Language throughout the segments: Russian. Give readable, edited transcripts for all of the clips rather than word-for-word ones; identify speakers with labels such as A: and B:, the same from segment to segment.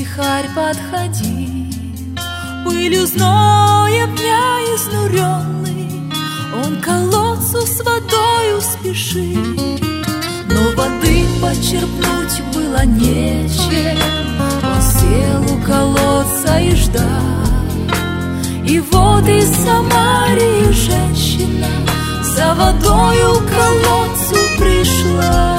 A: стихарь подходил, пылью зноем дня изнуренный, он к колодцу с водою спешил. Но воды почерпнуть было нечем, он сел у колодца и ждал. И вот из Самарии женщина за водою к колодцу пришла.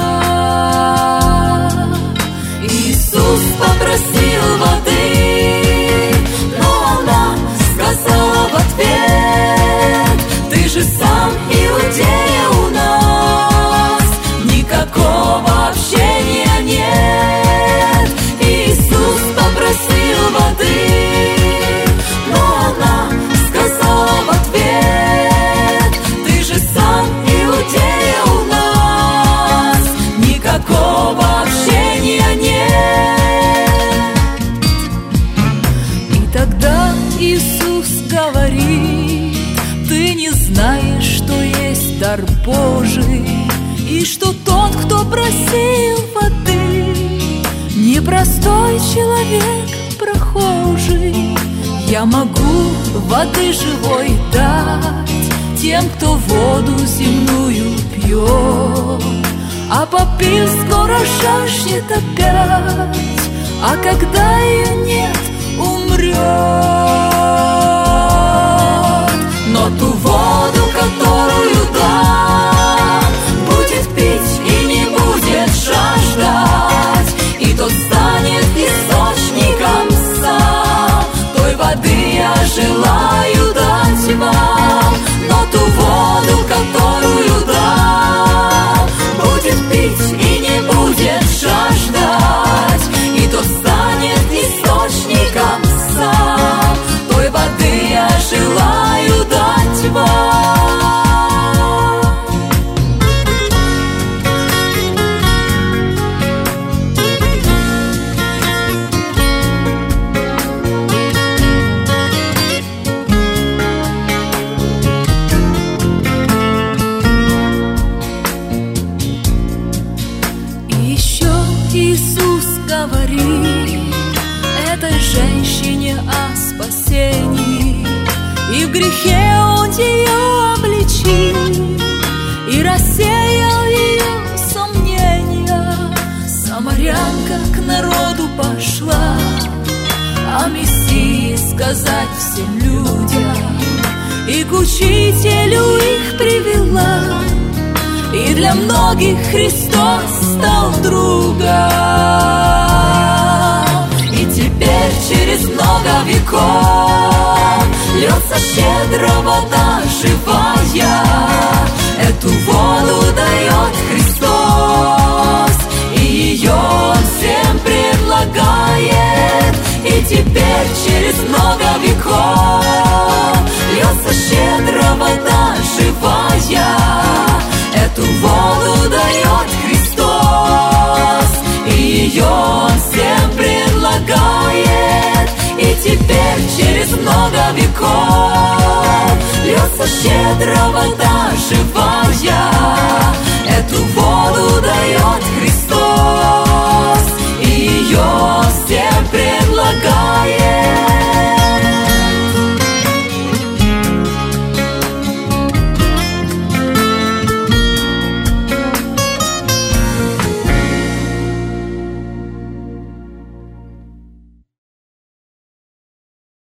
A: Иисус попросил воды, но она сказала в ответ: ты же сам иудея, у нас никакого общения нет. Иисус попросил воды, но она сказала в ответ: ты же сам иудея, у нас никакого общения нет. И тогда Иисус говорит: ты не знаешь, что есть дар Божий, и что тот, кто просил воды, не простой человек, прохожий. Я могу воды живой дать тем, кто воду земную пьет, а попив, скоро жаждет опять, а когда ее нет, умрет. Но ту воду, которую дам, будет пить и не будет жаждать, и тот станет источником сам. Той воды я желаю дать вам, но ту воду, которую дам, будет пить и не будет жаждать, и тот станет источником сам. Той воды я желаю дать вам. Иисус говорит этой женщине о спасении, и в грехе Он ее обличил, и рассеял ее сомнения. Самарянка к народу пошла о Мессии сказать всем людям, и к учителю их привела, и для многих Христос стал другом. И теперь через много веков льется щедро вода живая. Эту воду дает Христос, и ее Он всем предлагает. И теперь через много веков льется щедро вода живая. Эту воду дает Христос, и ее Он всем предлагает. И теперь через много веков льется щедро вода живая.